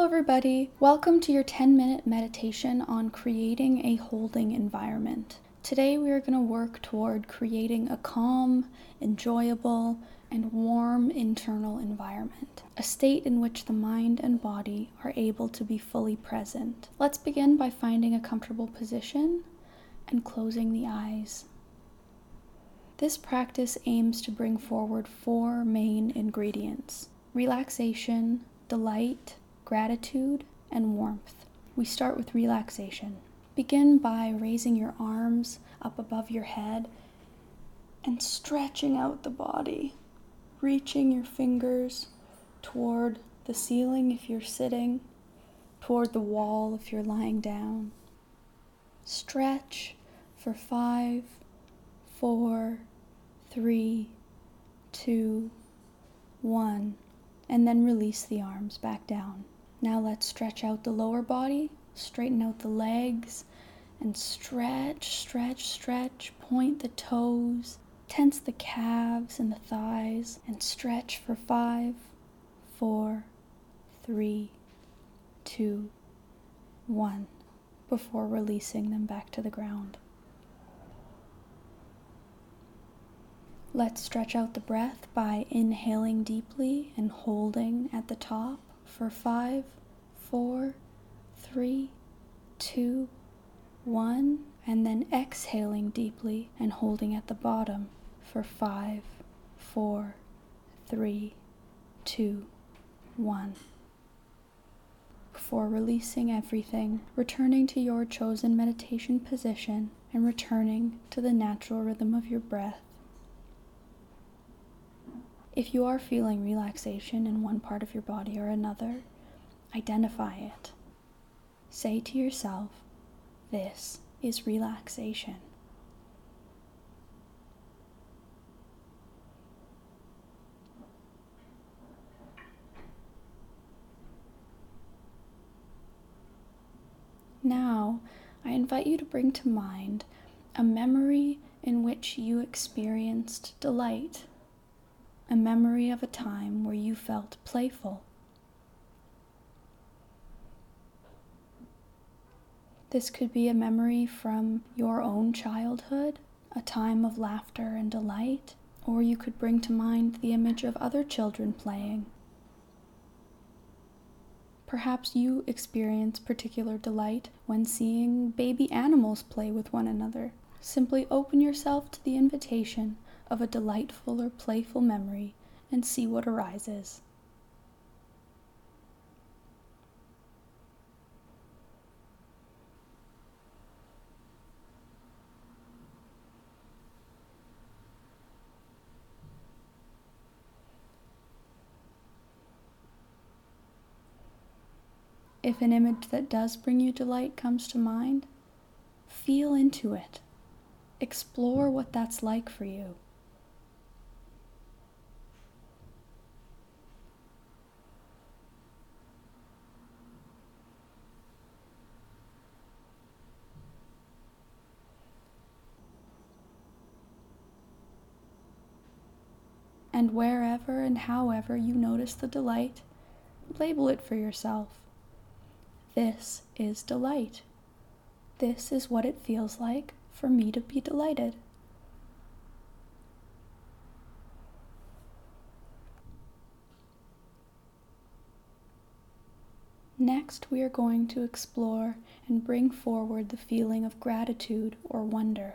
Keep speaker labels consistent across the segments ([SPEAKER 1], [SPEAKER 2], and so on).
[SPEAKER 1] Hello everybody, welcome to your 10-minute meditation on creating a holding environment. Today we are going to work toward creating a calm, enjoyable, and warm internal environment, a state in which the mind and body are able to be fully present. Let's begin by finding a comfortable position and closing the eyes. This practice aims to bring forward 4 main ingredients: relaxation, delight, gratitude, and warmth. We start with relaxation. Begin by raising your arms up above your head and stretching out the body, reaching your fingers toward the ceiling if you're sitting, toward the wall if you're lying down. Stretch for 5, 4, 3, 2, 1, and then release the arms back down. Now let's stretch out the lower body, straighten out the legs, and stretch, point the toes, tense the calves and the thighs, and stretch for 5, 4, 3, 2, 1, before releasing them back to the ground. Let's stretch out the breath by inhaling deeply and holding at the top for 5, 4, 3, 2, 1, and then exhaling deeply and holding at the bottom for 5, 4, 3, 2, 1. Before releasing everything, returning to your chosen meditation position and returning to the natural rhythm of your breath. If you are feeling relaxation in one part of your body or another, identify it. Say to yourself, "This is relaxation." Now, I invite you to bring to mind a memory in which you experienced delight. A memory of a time where you felt playful. This could be a memory from your own childhood, a time of laughter and delight, or you could bring to mind the image of other children playing. Perhaps you experience particular delight when seeing baby animals play with one another. Simply open yourself to the invitation of a delightful or playful memory and see what arises. If an image that does bring you delight comes to mind, feel into it. Explore what that's like for you. And wherever and however you notice the delight, label it for yourself. This is delight. This is what it feels like for me to be delighted. Next, we are going to explore and bring forward the feeling of gratitude or wonder.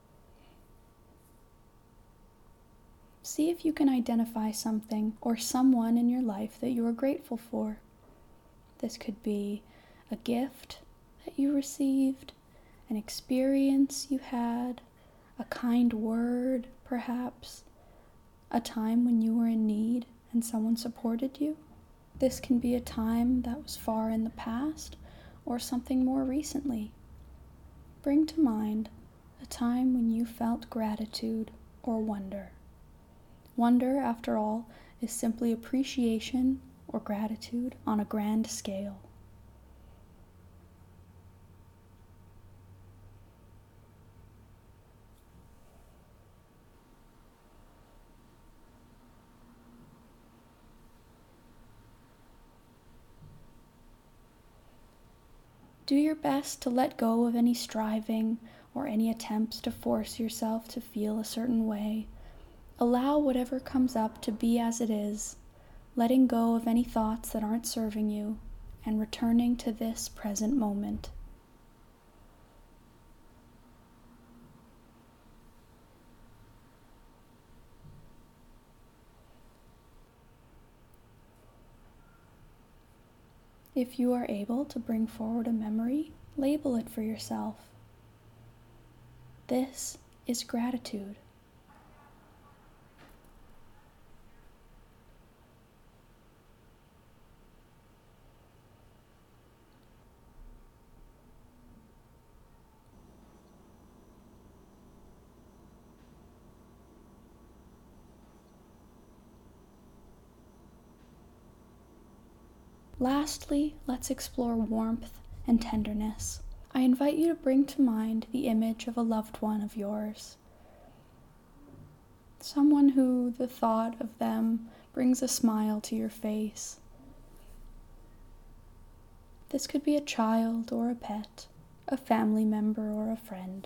[SPEAKER 1] See if you can identify something or someone in your life that you are grateful for. This could be a gift that you received, an experience you had, a kind word, perhaps, a time when you were in need and someone supported you. This can be a time that was far in the past or something more recently. Bring to mind a time when you felt gratitude or wonder. Wonder, after all, is simply appreciation or gratitude on a grand scale. Do your best to let go of any striving or any attempts to force yourself to feel a certain way. Allow whatever comes up to be as it is, letting go of any thoughts that aren't serving you, and returning to this present moment. If you are able to bring forward a memory, label it for yourself. This is gratitude. Lastly, let's explore warmth and tenderness. I invite you to bring to mind the image of a loved one of yours. Someone who the thought of them brings a smile to your face. This could be a child or a pet, a family member or a friend.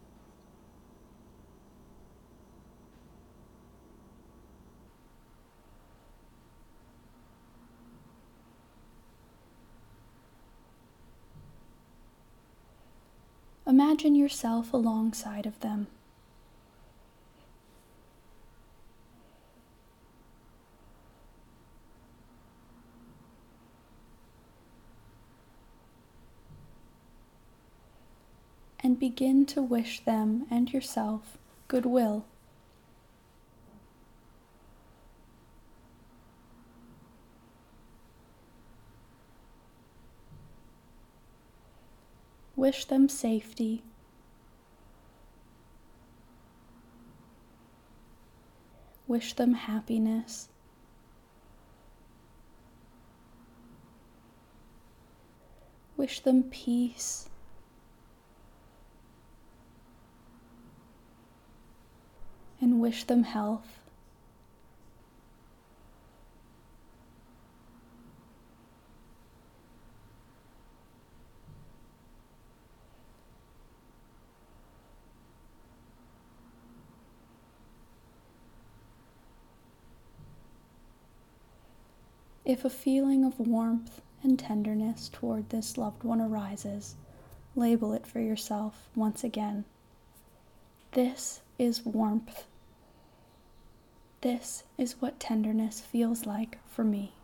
[SPEAKER 1] Imagine yourself alongside of them. And begin to wish them and yourself goodwill. Wish them safety. Wish them happiness. Wish them peace. And wish them health. If a feeling of warmth and tenderness toward this loved one arises, label it for yourself once again. This is warmth. This is what tenderness feels like for me.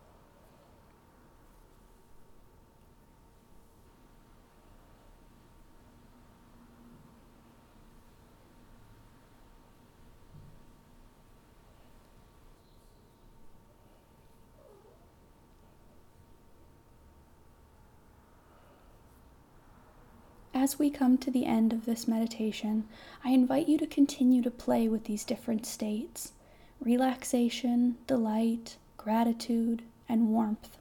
[SPEAKER 1] As we come to the end of this meditation, I invite you to continue to play with these different states: relaxation, delight, gratitude, and warmth.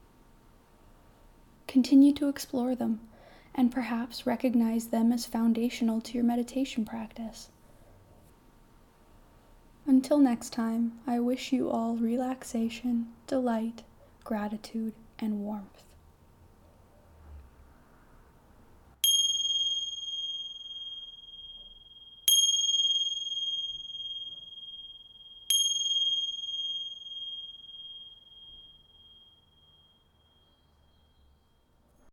[SPEAKER 1] Continue to explore them, and perhaps recognize them as foundational to your meditation practice. Until next time, I wish you all relaxation, delight, gratitude, and warmth.